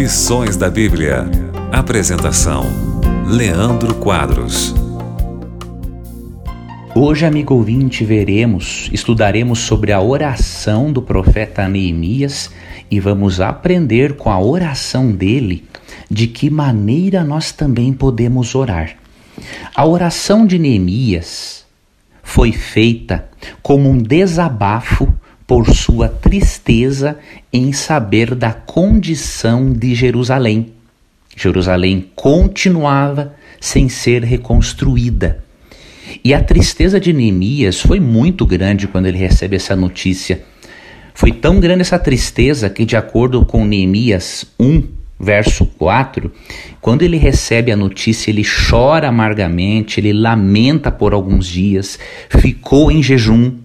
Lições da Bíblia. Apresentação: Leandro Quadros. Hoje, amigo ouvinte, estudaremos sobre a oração do profeta Neemias e vamos aprender com a oração dele de que maneira nós também podemos orar. A oração de Neemias foi feita como um desabafo por sua tristeza em saber da condição de Jerusalém. Jerusalém continuava sem ser reconstruída. E a tristeza de Neemias foi muito grande quando ele recebe essa notícia. Foi tão grande essa tristeza que, de acordo com Neemias 1, verso 4, quando ele recebe a notícia, ele chora amargamente, ele lamenta por alguns dias, ficou em jejum.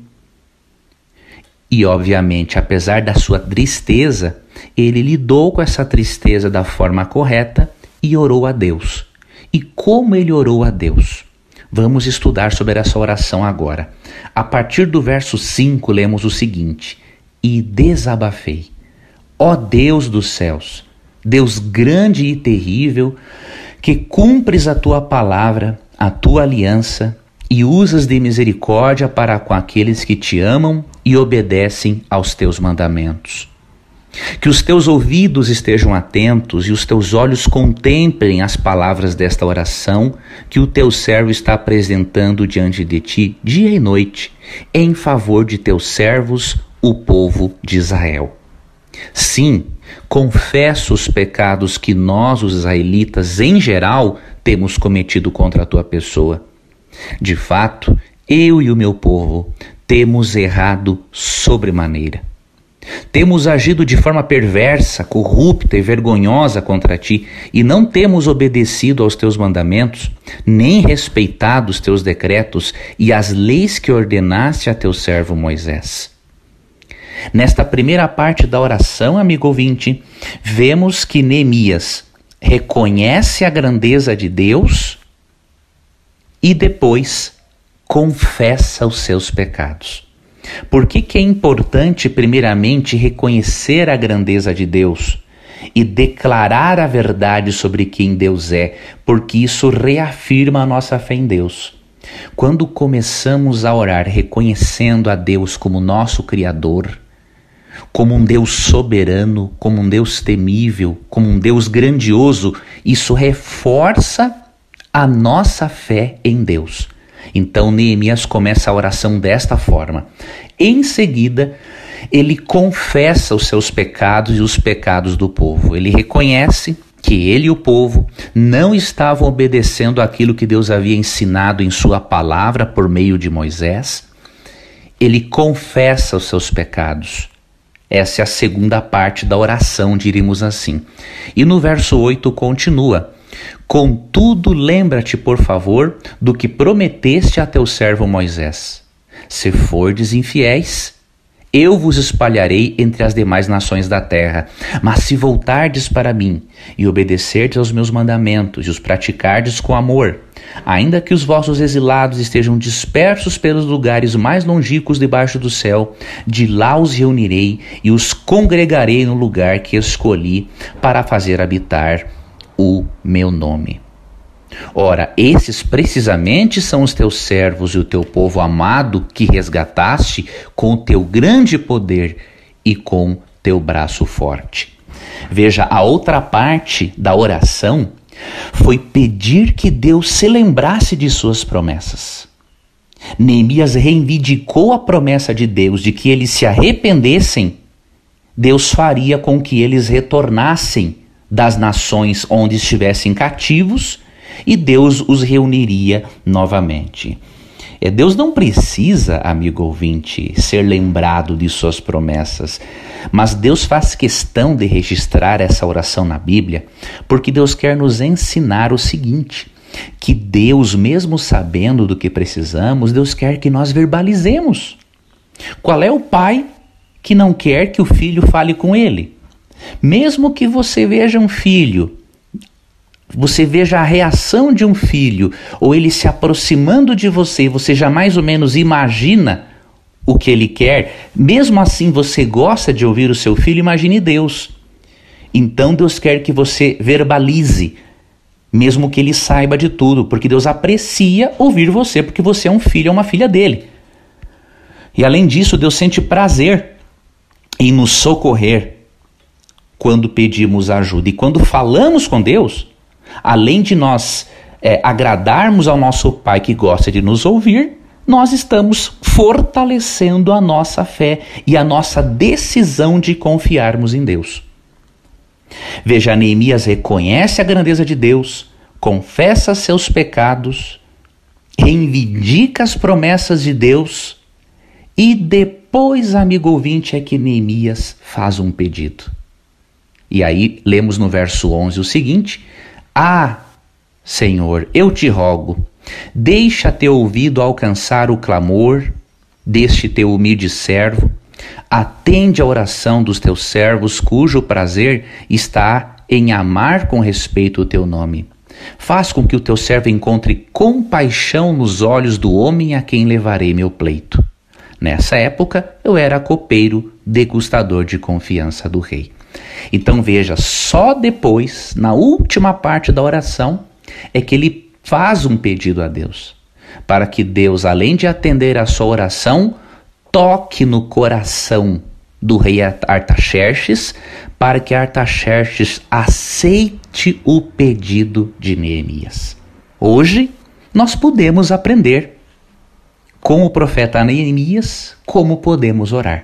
E, obviamente, apesar da sua tristeza, ele lidou com essa tristeza da forma correta e orou a Deus. E como ele orou a Deus? Vamos estudar sobre essa oração agora. A partir do verso 5, lemos o seguinte: E desabafei, ó Deus dos céus, Deus grande e terrível, que cumpres a tua palavra, a tua aliança, e usas de misericórdia para com aqueles que te amam e obedecem aos teus mandamentos. Que os teus ouvidos estejam atentos e os teus olhos contemplem as palavras desta oração que o teu servo está apresentando diante de ti dia e noite, em favor de teus servos, o povo de Israel. Sim, confesso os pecados que nós, os israelitas, em geral, temos cometido contra a tua pessoa. De fato, eu e o meu povo temos errado sobremaneira. Temos agido de forma perversa, corrupta e vergonhosa contra ti, e não temos obedecido aos teus mandamentos, nem respeitado os teus decretos e as leis que ordenaste a teu servo Moisés. Nesta primeira parte da oração, amigo ouvinte, vemos que Neemias reconhece a grandeza de Deus e depois confessa os seus pecados. Por que é importante, primeiramente, reconhecer a grandeza de Deus e declarar a verdade sobre quem Deus é? Porque isso reafirma a nossa fé em Deus. Quando começamos a orar reconhecendo a Deus como nosso Criador, como um Deus soberano, como um Deus temível, como um Deus grandioso, isso reforça a nossa fé em Deus. Então Neemias começa a oração desta forma. Em seguida, ele confessa os seus pecados e os pecados do povo. Ele reconhece que ele e o povo não estavam obedecendo aquilo que Deus havia ensinado em sua palavra por meio de Moisés. Ele confessa os seus pecados. Essa é a segunda parte da oração, diríamos assim. E no verso 8 continua: Contudo, lembra-te, por favor, do que prometeste a teu servo Moisés. Se fordes infiéis, eu vos espalharei entre as demais nações da terra. Mas se voltardes para mim e obedecerdes aos meus mandamentos e os praticardes com amor, ainda que os vossos exilados estejam dispersos pelos lugares mais longínquos debaixo do céu, de lá os reunirei e os congregarei no lugar que escolhi para fazer habitar o meu nome. Ora, esses precisamente são os teus servos e o teu povo amado que resgataste com o teu grande poder e com teu braço forte. Veja, a outra parte da oração foi pedir que Deus se lembrasse de suas promessas. Neemias reivindicou a promessa de Deus de que eles se arrependessem, Deus faria com que eles retornassem das nações onde estivessem cativos e Deus os reuniria novamente. Deus não precisa, amigo ouvinte, ser lembrado de suas promessas, mas Deus faz questão de registrar essa oração na Bíblia, porque Deus quer nos ensinar o seguinte, que Deus, mesmo sabendo do que precisamos, Deus quer que nós verbalizemos. Qual é o pai que não quer que o filho fale com ele? Mesmo que você veja um filho, você veja a reação de um filho, ou ele se aproximando de você, você já mais ou menos imagina o que ele quer, mesmo assim você gosta de ouvir o seu filho, imagine Deus. Então Deus quer que você verbalize, mesmo que Ele saiba de tudo, porque Deus aprecia ouvir você, porque você é um filho ou uma filha dele. E além disso, Deus sente prazer em nos socorrer quando pedimos ajuda. E quando falamos com Deus, além de nós agradarmos ao nosso Pai que gosta de nos ouvir, nós estamos fortalecendo a nossa fé e a nossa decisão de confiarmos em Deus. Veja, Neemias reconhece a grandeza de Deus, confessa seus pecados, reivindica as promessas de Deus e depois, amigo ouvinte, é que Neemias faz um pedido. E aí lemos no verso 11 o seguinte: Ah, Senhor, eu te rogo, deixa teu ouvido alcançar o clamor deste teu humilde servo, atende a oração dos teus servos, cujo prazer está em amar com respeito o teu nome. Faz com que o teu servo encontre compaixão nos olhos do homem a quem levarei meu pleito. Nessa época, eu era copeiro, degustador de confiança do rei. Então veja, só depois, na última parte da oração, é que ele faz um pedido a Deus, para que Deus, além de atender a sua oração, toque no coração do rei Artaxerxes, para que Artaxerxes aceite o pedido de Neemias. Hoje, nós podemos aprender com o profeta Neemias como podemos orar.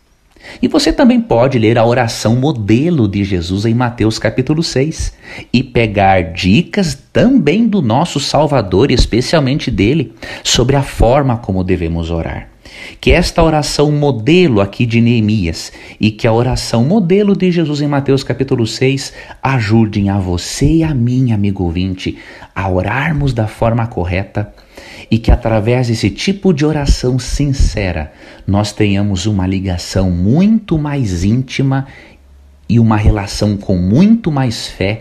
E você também pode ler a oração modelo de Jesus em Mateus capítulo 6 e pegar dicas também do nosso Salvador, e especialmente dele, sobre a forma como devemos orar. Que esta oração modelo aqui de Neemias e que a oração modelo de Jesus em Mateus capítulo 6 ajudem a você e a mim, amigo ouvinte, a orarmos da forma correta, e que através desse tipo de oração sincera nós tenhamos uma ligação muito mais íntima e uma relação com muito mais fé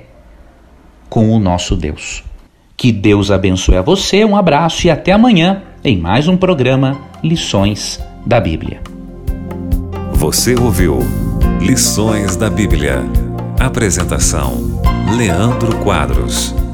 com o nosso Deus. Que Deus abençoe a você, um abraço e até amanhã em mais um programa Lições da Bíblia. Você ouviu Lições da Bíblia. Apresentação: Leandro Quadros.